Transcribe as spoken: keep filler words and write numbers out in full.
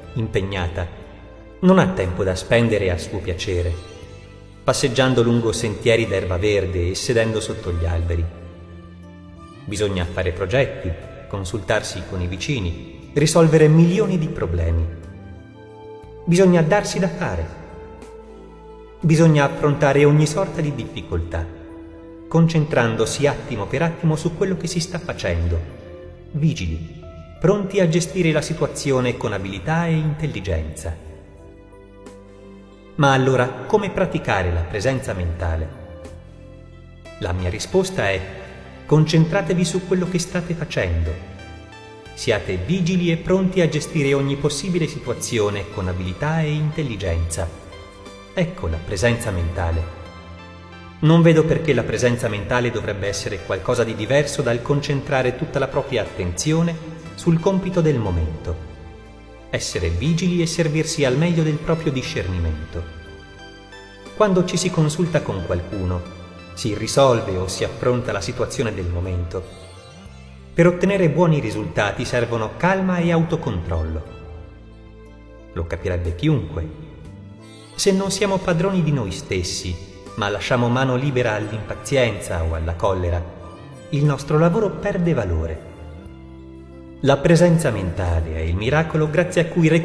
impegnata, non ha tempo da spendere a suo piacere, passeggiando lungo sentieri d'erba verde e sedendo sotto gli alberi. Bisogna fare progetti, consultarsi con i vicini, risolvere milioni di problemi. Bisogna darsi da fare. Bisogna affrontare ogni sorta di difficoltà, concentrandosi attimo per attimo su quello che si sta facendo, vigili, pronti a gestire la situazione con abilità e intelligenza. Ma allora, come praticare la presenza mentale? La mia risposta è: concentratevi su quello che state facendo. Siate vigili e pronti a gestire ogni possibile situazione con abilità e intelligenza. Ecco la presenza mentale. Non vedo perché la presenza mentale dovrebbe essere qualcosa di diverso dal concentrare tutta la propria attenzione sul compito del momento. Essere vigili e servirsi al meglio del proprio discernimento. Quando ci si consulta con qualcuno, si risolve o si affronta la situazione del momento. Per ottenere buoni risultati servono calma e autocontrollo. Lo capirebbe chiunque. Se non siamo padroni di noi stessi, ma lasciamo mano libera all'impazienza o alla collera, il nostro lavoro perde valore. La presenza mentale è il miracolo grazie a cui